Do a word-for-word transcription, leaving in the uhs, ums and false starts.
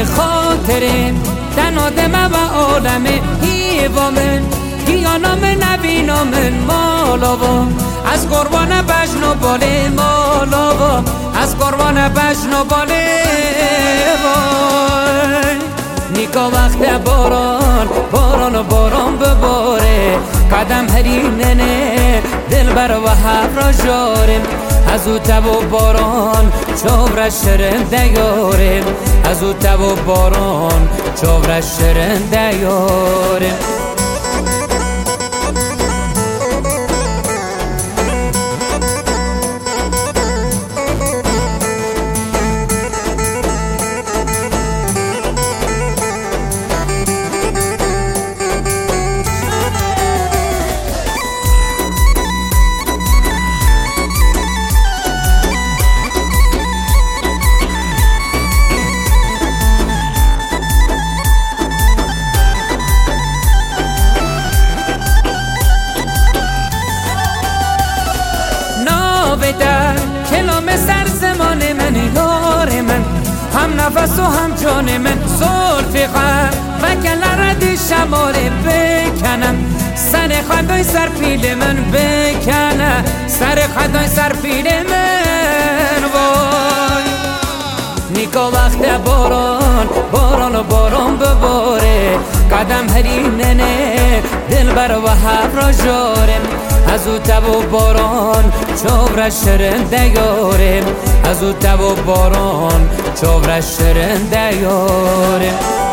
خاطره دنادم و عالم هیوامن هیانام نبینامن مالاوا از قربان بجن و باله مالاوا از قربان بجن و باله وای نیکا وقت باران باران و باران بباره قدم هریننه دل بر و هفرا جارم از او تب و باران چوبر شرن دیارم از او تب و باران چوبر شرن دیارم در کلام سر زمان من یار من هم نفس و هم جان من زلف غم و کلرد شمال بکنم سر خدای سر پیل من بکنم سر خدای سر پیل من وای نیکا وقت باران باران و باران بباره قدم هریننه دل بر و هفرا جارم از او تب و باران چوبر شرن دیارم از او تب و باران چوبر شرن دیارم